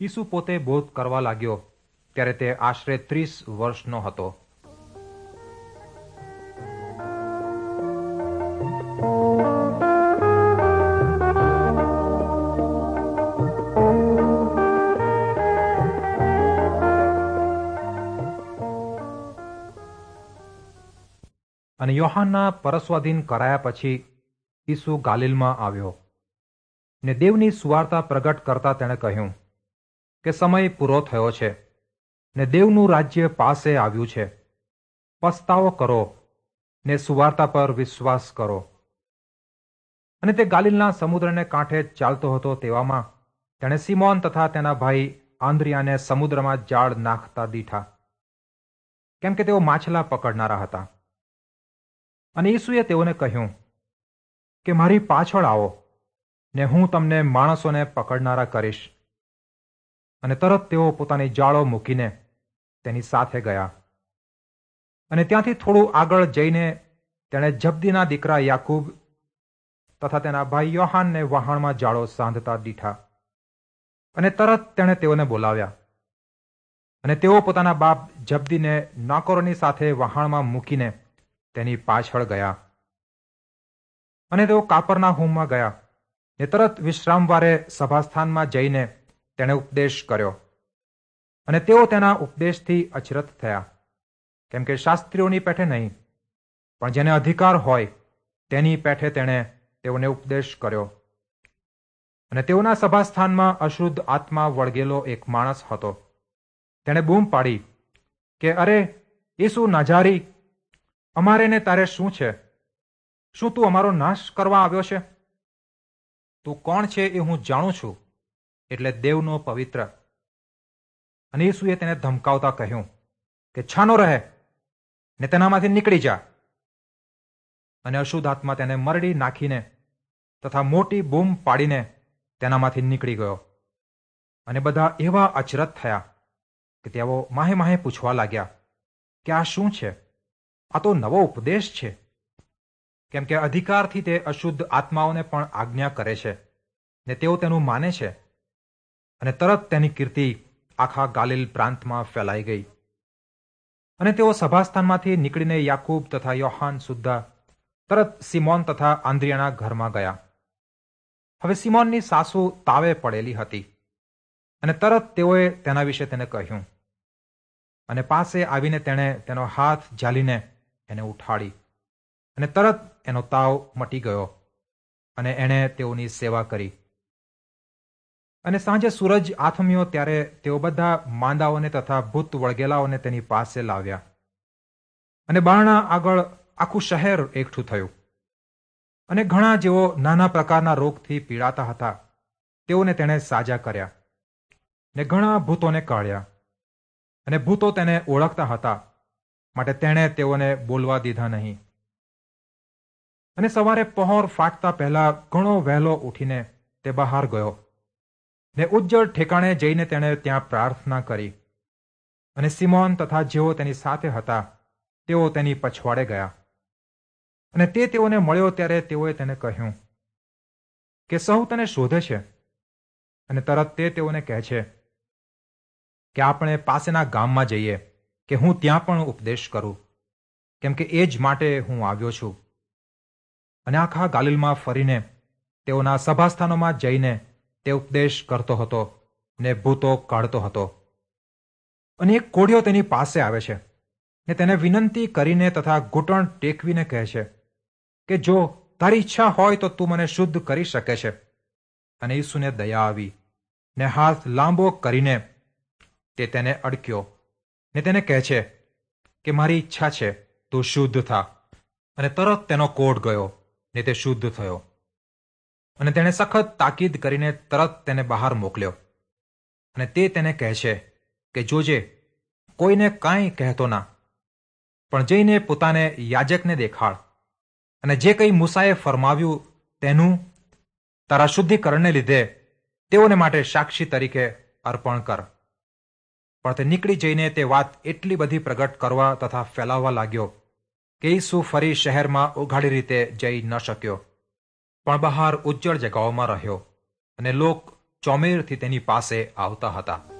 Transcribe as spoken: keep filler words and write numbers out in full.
ઈસુ પોતે બોધ કરવા લાગ્યો ત્યારે તે આશરે ત્રીસ વર્ષનો હતો. અને યોહાનના પરસ્વાધીન કરાયા પછી ઈસુ ગાલિલમાં આવ્યો ને દેવની સુવાર્તા પ્રગટ કરતા તેણે કહ્યું કે સમય પૂરો થયો છે ને દેવનું રાજ્ય પાસે આવ્યું છે. પસ્તાવો કરો ને સુવાર્તા પર વિશ્વાસ કરો. અને તે ગાલિલના સમુદ્રને કાંઠે ચાલતો હતો તેવામાં તેણે સિમોન તથા તેના ભાઈ આંદ્રિયાને સમુદ્રમાં જાળ નાખતા દીઠા, કેમ કે તેઓ માછલા પકડનારા હતા. અને ઈસુએ તેઓને કહ્યું કે મારી પાછળ આવો ને હું તમને માણસોને પકડનારા કરીશ. અને તરત તેઓ પોતાની જાળો મૂકીને તેની સાથે ગયા. અને ત્યાંથી થોડું આગળ જઈને તેણે જબ્દીના દીકરા યાકૂબ તથા તેના ભાઈ યોહાનને વહાણમાં જાળો સાંધતા દીઠા. અને તરત તેણે તેઓને બોલાવ્યા. અને તેઓ પોતાના બાપ જબ્દીને નોકરોની સાથે વહાણમાં મૂકીને તેની પાછળ ગયા. અને તેઓ કાપરનાહૂમમાં ગયા ને તરત વિશ્રામવારે સભાસ્થાનમાં જઈને તેણે ઉપદેશ કર્યો. અને તેઓ તેના ઉપદેશથી અચરત થયા, કેમ કે શાસ્ત્રીઓની પેઠે નહીં પણ જેને અધિકાર હોય તેની પેઠે તેણે તેઓને ઉપદેશ કર્યો. અને તેઓના સભાસ્થાનમાં અશુદ્ધ આત્મા વળગેલો એક માણસ હતો. તેણે બૂમ પાડી કે અરે ઈસુ નાજારી, અમારે ને તારે શું છે? શું તું અમારો નાશ કરવા આવ્યો છે? તું કોણ છે એ હું જાણું છું, એટલે દેવનો પવિત્ર. અને ઈસુએ તેને ધમકાવતા કહ્યું કે છાનો રહે ને તેનામાંથી નીકળી જા. અને અશુદ્ધ આત્મા તેને મરડી નાખીને તથા મોટી બૂમ પાડીને તેનામાંથી નીકળી ગયો. અને બધા એવા અચરત થયા કે તેઓ માહે માહે પૂછવા લાગ્યા કે આ શું છે? આ તો નવો ઉપદેશ છે, કેમ કે અધિકારથી તે અશુદ્ધ આત્માઓને પણ આજ્ઞા કરે છે ને તેઓ તેનું માને છે. અને તરત તેની કીર્તિ આખા ગાલિલ પ્રાંતમાં ફેલાઈ ગઈ. અને તેઓ સભાસ્થાનમાંથી નીકળીને યાકૂબ તથા યોહાન સુદ્ધા તરત સિમોન તથા આંદ્રિયાના ઘરમાં ગયા. હવે સિમોનની સાસુ તાવે પડેલી હતી. અને તરત તેઓએ તેના વિશે તેને કહ્યું. અને પાસે આવીને તેણે તેનો હાથ ઝાલીને એને ઉઠાડી. અને તરત એનો તાવ મટી ગયો અને એણે તેઓની સેવા કરી. અને સાંજે સૂરજ આથમ્યો ત્યારે તેઓ બધા માંદાઓને તથા ભૂત વળગેલાઓને તેની પાસે લાવ્યા. અને બારણા આગળ આખું શહેર એકઠું થયું. અને ઘણા જેઓ નાના પ્રકારના રોગથી પીડાતા હતા તેઓને તેણે સાજા કર્યા. ને ઘણા ભૂતોને કાઢ્યા. અને ભૂતો તેને ઓળખતા હતા માટે તેણે તેઓને બોલવા દીધા નહીં. અને સવારે પહોર ફાટતા પહેલા ઘણો વહેલો ઉઠીને તે બહાર ગયો ને ઉજ્જળ ઠેકાણે જઈને તેણે ત્યાં પ્રાર્થના કરી. અને સિમોન તથા જેઓ તેની સાથે હતા તેઓ તેની પછવાડે ગયા. અને તે તેઓને મળ્યો ત્યારે તેઓએ તેને કહ્યું કે સહુ તને શોધે છે. અને તરત તે તેઓને કહે છે કે આપણે પાસેના ગામમાં જઈએ કે હું ત્યાં પણ ઉપદેશ કરું, કેમ કે એ જ માટે હું આવ્યો છું. અને આખા ગાલિલમાં ફરીને તેઓના સભાસ્થાનોમાં જઈને તે ઉપદેશ કરતો હતો ને ભૂતો કાઢતો હતો. અને એક કોઢિયો તેની પાસે આવે છે ને તેને વિનંતી કરીને તથા ઘૂંટણ ટેકવીને કહે છે કે જો તારી ઈચ્છા હોય તો તું મને શુદ્ધ કરી શકે છે. અને ઈસુને દયા આવી ને હાથ લાંબો કરીને તે તેને અડક્યો ને તેને કહે છે કે મારી ઈચ્છા છે, તું શુદ્ધ થા. અને તરત તેનો કોઢ ગયો ને તે શુદ્ધ થયો. અને તેણે સખત તાકીદ કરીને તરત તેને બહાર મોકલ્યો. અને તે તેને કહે છે કે જોજે, કોઈને કાંઈ કહેતો ના, પણ જઈને પોતાને યાજકને દેખાડ. અને જે કંઈ મૂસાએ ફરમાવ્યું તેનું તારા શુદ્ધિકરણને લીધે તેઓને માટે સાક્ષી તરીકે અર્પણ કર. પણ તે નીકળી જઈને તે વાત એટલી બધી પ્રગટ કરવા તથા ફેલાવવા લાગ્યો કે ઈસુ ફરી શહેરમાં ઉઘાડી રીતે જઈ ન શક્યો, પણ બહાર ઉજ્જળ જગાઓમાં રહ્યો. અને લોક ચોમેરથી તેની પાસે આવતા હતા.